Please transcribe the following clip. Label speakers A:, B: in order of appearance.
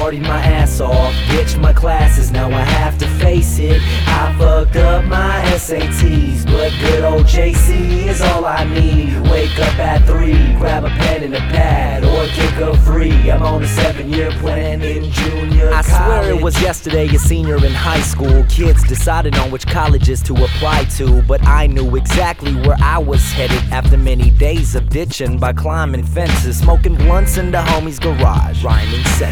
A: partied my ass off, ditched my classes, now I have to face it. I fucked up my SATs, but good old JC is all I need. Wake up at 3, grab a pen and a pad, or kick a free. I'm on a 7-year plan in junior college.
B: I swear it was yesterday, a senior in high school. Kids decided on which colleges to apply to, but I knew exactly where I was headed after many days of ditching by climbing fences, smoking blunts in the homie's garage, rhyming sentences.